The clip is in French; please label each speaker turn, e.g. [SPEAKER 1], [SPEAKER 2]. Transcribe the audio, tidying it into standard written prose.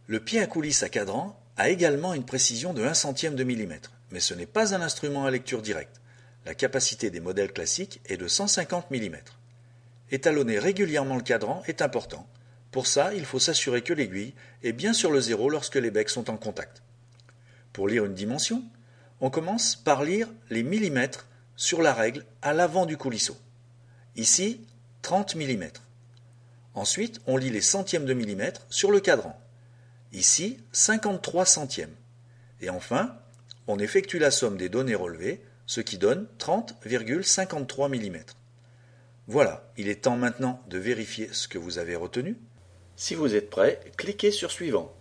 [SPEAKER 1] Le pied à coulisse à cadran a également une précision de 1/100 de millimètre, mais ce n'est pas un instrument à lecture directe. La capacité des modèles classiques est de 150 mm. Étalonner régulièrement le cadran est important. Pour ça, il faut s'assurer que l'aiguille est bien sur le zéro lorsque les becs sont en contact. Pour lire une dimension, on commence par lire les millimètres sur la règle à l'avant du coulisseau. Ici, 30 mm. Ensuite, on lit les centièmes de millimètre sur le cadran. Ici, 53 centièmes. Et enfin, on effectue la somme des données relevées, ce qui donne 30,53 mm. Voilà, il est temps maintenant de vérifier ce que vous avez retenu. Si vous êtes prêt, cliquez sur Suivant.